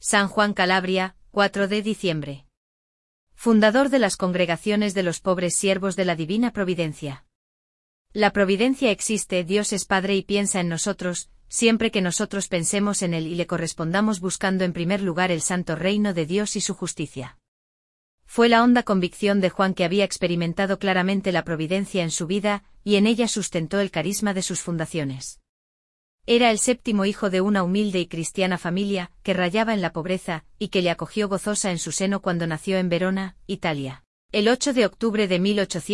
San Juan Calabria, 4 de diciembre. Fundador de las congregaciones de los pobres siervos de la Divina Providencia. La providencia existe, Dios es Padre y piensa en nosotros, siempre que nosotros pensemos en Él y le correspondamos buscando en primer lugar el santo reino de Dios y su justicia. Fue la honda convicción de Juan que había experimentado claramente la providencia en su vida, y en ella sustentó el carisma de sus fundaciones. Era el séptimo hijo de una humilde y cristiana familia, que rayaba en la pobreza, y que le acogió gozosa en su seno cuando nació en Verona, Italia, el 8 de octubre de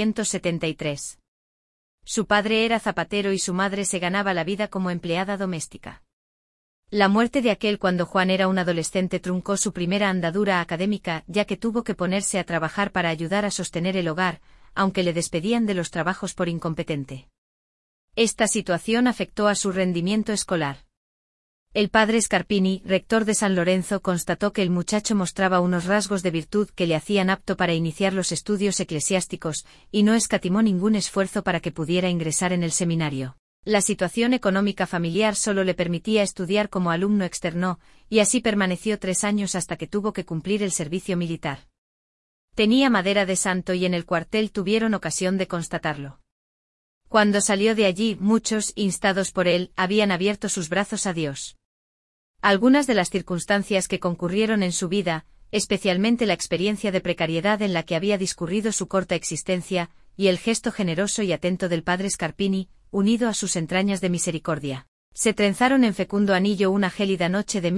1873. Su padre era zapatero y su madre se ganaba la vida como empleada doméstica. La muerte de aquel cuando Juan era un adolescente truncó su primera andadura académica, ya que tuvo que ponerse a trabajar para ayudar a sostener el hogar, aunque le despedían de los trabajos por incompetente. Esta situación afectó a su rendimiento escolar. El padre Scarpini, rector de San Lorenzo, constató que el muchacho mostraba unos rasgos de virtud que le hacían apto para iniciar los estudios eclesiásticos, y no escatimó ningún esfuerzo para que pudiera ingresar en el seminario. La situación económica familiar solo le permitía estudiar como alumno externo, y así permaneció 3 años hasta que tuvo que cumplir el servicio militar. Tenía madera de santo y en el cuartel tuvieron ocasión de constatarlo. Cuando salió de allí, muchos, instados por él, habían abierto sus brazos a Dios. Algunas de las circunstancias que concurrieron en su vida, especialmente la experiencia de precariedad en la que había discurrido su corta existencia, y el gesto generoso y atento del padre Scarpini, unido a sus entrañas de misericordia, se trenzaron en fecundo anillo una gélida noche de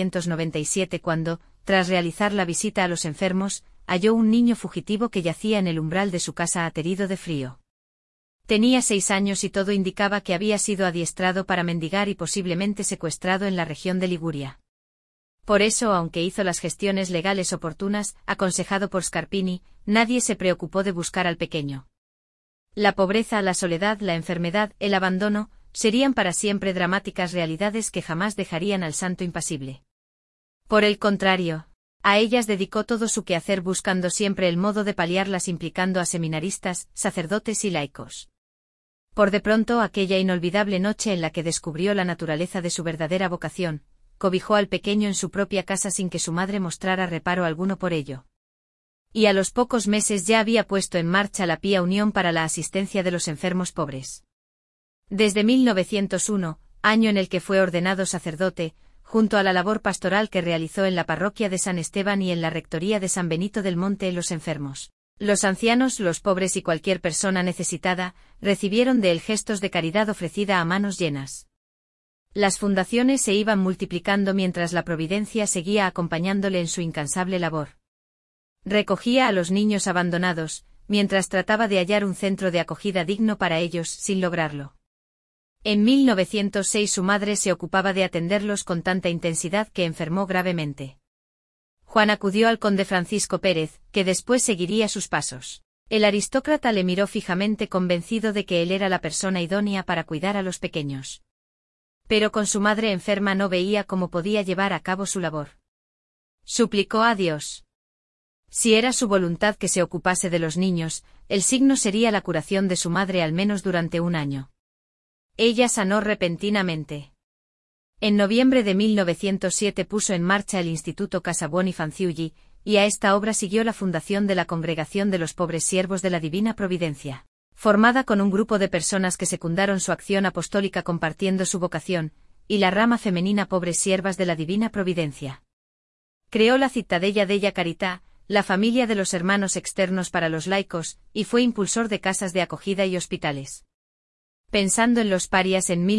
1897 cuando, tras realizar la visita a los enfermos, halló un niño fugitivo que yacía en el umbral de su casa aterido de frío. Tenía 6 años y todo indicaba que había sido adiestrado para mendigar y posiblemente secuestrado en la región de Liguria. Por eso, aunque hizo las gestiones legales oportunas, aconsejado por Scarpini, nadie se preocupó de buscar al pequeño. La pobreza, la soledad, la enfermedad, el abandono, serían para siempre dramáticas realidades que jamás dejarían al santo impasible. Por el contrario, a ellas dedicó todo su quehacer buscando siempre el modo de paliarlas implicando a seminaristas, sacerdotes y laicos. Por de pronto aquella inolvidable noche en la que descubrió la naturaleza de su verdadera vocación, cobijó al pequeño en su propia casa sin que su madre mostrara reparo alguno por ello. Y a los pocos meses ya había puesto en marcha la Pía Unión para la asistencia de los enfermos pobres. Desde 1901, año en el que fue ordenado sacerdote, junto a la labor pastoral que realizó en la parroquia de San Esteban y en la rectoría de San Benito del Monte, los enfermos, los ancianos, los pobres y cualquier persona necesitada, recibieron de él gestos de caridad ofrecida a manos llenas. Las fundaciones se iban multiplicando mientras la providencia seguía acompañándole en su incansable labor. Recogía a los niños abandonados, mientras trataba de hallar un centro de acogida digno para ellos, sin lograrlo. En 1906 su madre se ocupaba de atenderlos con tanta intensidad que enfermó gravemente. Juan acudió al conde Francisco Pérez, que después seguiría sus pasos. El aristócrata le miró fijamente convencido de que él era la persona idónea para cuidar a los pequeños. Pero con su madre enferma no veía cómo podía llevar a cabo su labor. Suplicó a Dios. Si era su voluntad que se ocupase de los niños, el signo sería la curación de su madre al menos durante 1 año. Ella sanó repentinamente. En noviembre de 1907 puso en marcha el Instituto Casabuoni Fanciulli, y a esta obra siguió la fundación de la Congregación de los Pobres Siervos de la Divina Providencia, formada con un grupo de personas que secundaron su acción apostólica compartiendo su vocación, y la rama femenina Pobres Siervas de la Divina Providencia. Creó la Cittadella della Carità, la familia de los hermanos externos para los laicos, y fue impulsor de casas de acogida y hospitales. Pensando en los parias, en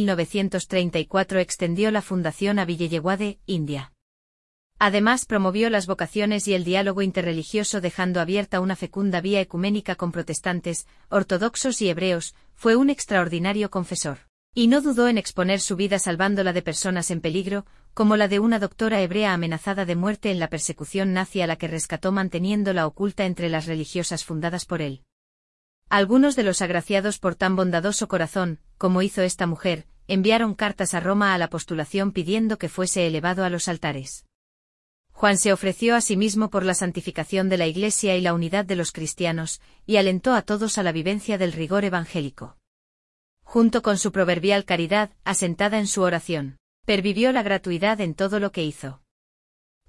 1934 extendió la fundación a Villelleguade, India. Además promovió las vocaciones y el diálogo interreligioso dejando abierta una fecunda vía ecuménica con protestantes, ortodoxos y hebreos, fue un extraordinario confesor. Y no dudó en exponer su vida salvándola de personas en peligro, como la de una doctora hebrea amenazada de muerte en la persecución nazi a la que rescató manteniéndola oculta entre las religiosas fundadas por él. Algunos de los agraciados por tan bondadoso corazón, como hizo esta mujer, enviaron cartas a Roma a la postulación pidiendo que fuese elevado a los altares. Juan se ofreció a sí mismo por la santificación de la Iglesia y la unidad de los cristianos, y alentó a todos a la vivencia del rigor evangélico. Junto con su proverbial caridad, asentada en su oración, pervivió la gratuidad en todo lo que hizo.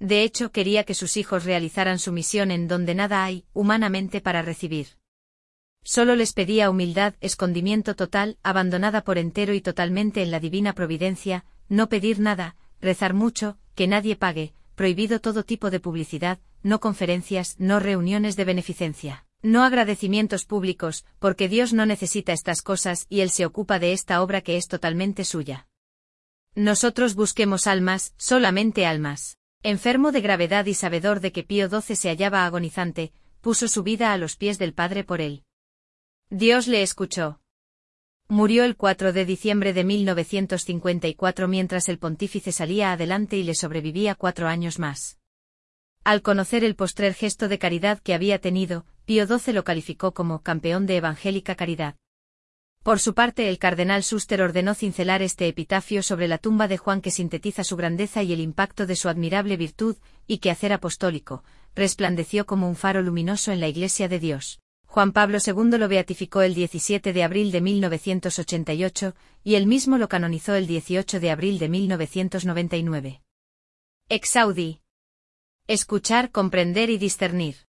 De hecho, quería que sus hijos realizaran su misión en donde nada hay, humanamente, para recibir. Solo les pedía humildad, escondimiento total, abandonada por entero y totalmente en la divina providencia, no pedir nada, rezar mucho, que nadie pague, prohibido todo tipo de publicidad, no conferencias, no reuniones de beneficencia, no agradecimientos públicos, porque Dios no necesita estas cosas y Él se ocupa de esta obra que es totalmente suya. Nosotros busquemos almas, solamente almas. Enfermo de gravedad y sabedor de que Pío XII se hallaba agonizante, puso su vida a los pies del Padre por él. Dios le escuchó. Murió el 4 de diciembre de 1954 mientras el pontífice salía adelante y le sobrevivía 4 años más. Al conocer el postrer gesto de caridad que había tenido, Pío XII lo calificó como campeón de evangélica caridad. Por su parte, el cardenal Suster ordenó cincelar este epitafio sobre la tumba de Juan que sintetiza su grandeza y el impacto de su admirable virtud y quehacer apostólico, resplandeció como un faro luminoso en la Iglesia de Dios. Juan Pablo II lo beatificó el 17 de abril de 1988, y él mismo lo canonizó el 18 de abril de 1999. Exaudi. Escuchar, comprender y discernir.